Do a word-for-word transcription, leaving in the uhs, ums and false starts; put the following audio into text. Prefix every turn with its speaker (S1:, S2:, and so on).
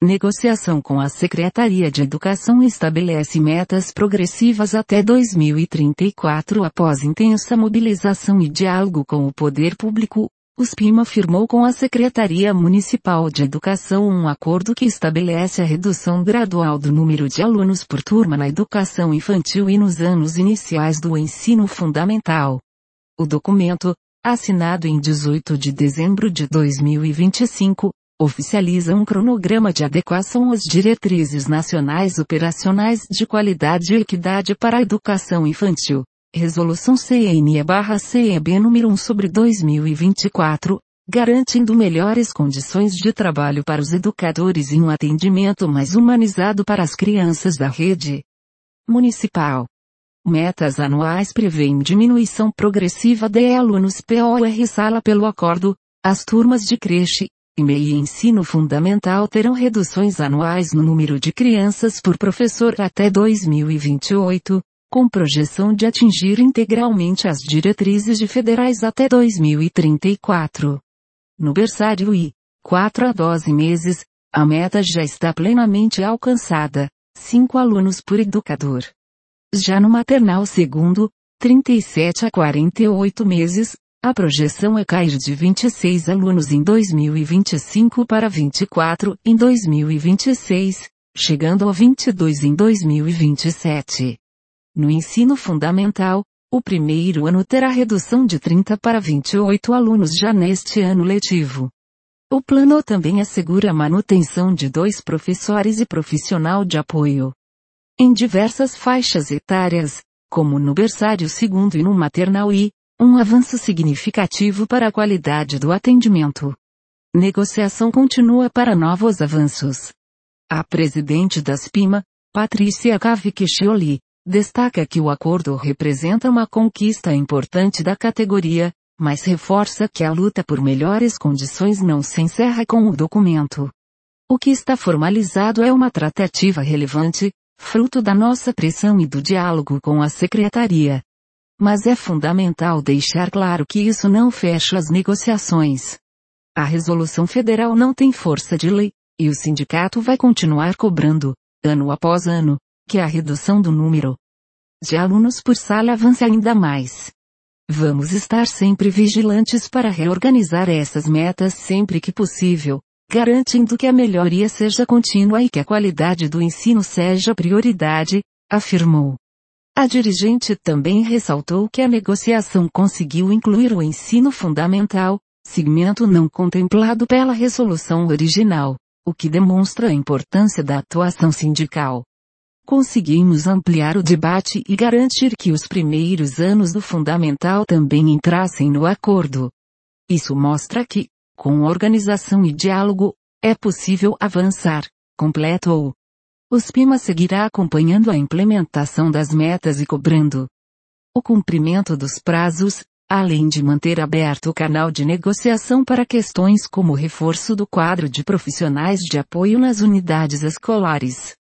S1: Negociação com a Secretaria de Educação estabelece metas progressivas até dois mil e trinta e quatro. Após intensa mobilização e diálogo com o poder público, o SPIMA firmou com a Secretaria Municipal de Educação um acordo que estabelece a redução gradual do número de alunos por turma na educação infantil e nos anos iniciais do ensino fundamental. O documento, assinado em dezoito de dezembro de dois mil e vinte e cinco, oficializa um cronograma de adequação às diretrizes nacionais operacionais de qualidade e equidade para a educação infantil. Resolução C N E/C E B número um sobre dois mil e vinte e quatro, garantindo melhores condições de trabalho para os educadores e um atendimento mais humanizado para as crianças da rede municipal. Metas anuais prevêem diminuição progressiva de alunos por sala pelo acordo. As turmas de creche, E M E e ensino fundamental terão reduções anuais no número de crianças por professor até dois mil e vinte e oito, com projeção de atingir integralmente as diretrizes de federais até dois mil e trinta e quatro. No berçário I, quatro a doze meses, a meta já está plenamente alcançada, cinco alunos por educador. Já no maternal segundo, trinta e sete a quarenta e oito meses, a projeção é cair de vinte e seis alunos em dois mil e vinte e cinco para vinte e quatro em dois mil e vinte e seis, chegando a vinte e dois em dois mil e vinte e sete. No ensino fundamental, o primeiro ano terá redução de trinta para vinte e oito alunos já neste ano letivo. O plano também assegura a manutenção de dois professores e profissional de apoio em diversas faixas etárias, como no berçário segundo e no maternal I, um avanço significativo para a qualidade do atendimento. Negociação continua para novos avanços. A presidente da SPIMA, Patrícia Cavicchioli, destaca que o acordo representa uma conquista importante da categoria, mas reforça que a luta por melhores condições não se encerra com o documento. O que está formalizado é uma tratativa relevante, fruto da nossa pressão e do diálogo com a Secretaria. Mas é fundamental deixar claro que isso não fecha as negociações. A resolução federal não tem força de lei, e o sindicato vai continuar cobrando, ano após ano, que a redução do número de alunos por sala avance ainda mais. Vamos estar sempre vigilantes para reorganizar essas metas sempre que possível, garantindo que a melhoria seja contínua e que a qualidade do ensino seja prioridade, afirmou. A dirigente também ressaltou que a negociação conseguiu incluir o ensino fundamental, segmento não contemplado pela resolução original, o que demonstra a importância da atuação sindical. Conseguimos ampliar o debate e garantir que os primeiros anos do fundamental também entrassem no acordo. Isso mostra que, com organização e diálogo, é possível avançar, completou. O SPIMA seguirá acompanhando a implementação das metas e cobrando o cumprimento dos prazos, além de manter aberto o canal de negociação para questões como o reforço do quadro de profissionais de apoio nas unidades escolares.